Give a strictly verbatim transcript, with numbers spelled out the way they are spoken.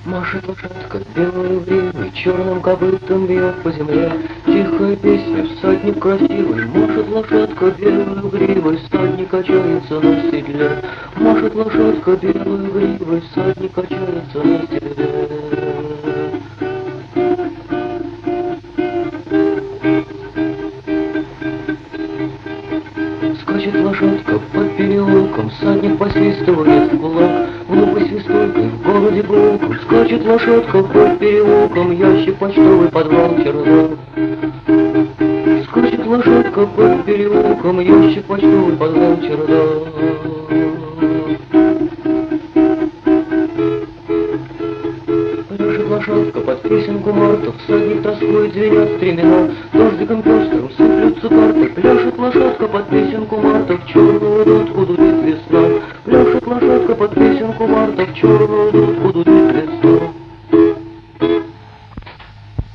Машет лошадка белой гривой, черным копытом бьет по земле. Тихая песня, всадник красивый, машет лошадка белой гривой, всадник качается на седле. Машет лошадка белой гривой, всадник качается на седле. Скачет лошадка под переулком, всадник посвистывает в кулак. Глупой свистулькой в городе гулком скачет лошадка под переулком, ящик почтовый, подвал, чердак. Скачет лошадка под переулком, ящик почтовый, подвал, чердак. Пляшет лошадка под песенку Марта, всадник тоскует, звенят стремена. Дождиком пестрым сыплются карты, пляшет лошадка под песенку Марта, в черную дудку дудит весна. Пляшет лошадка под песенку Марта, в черную дудку дудит весна.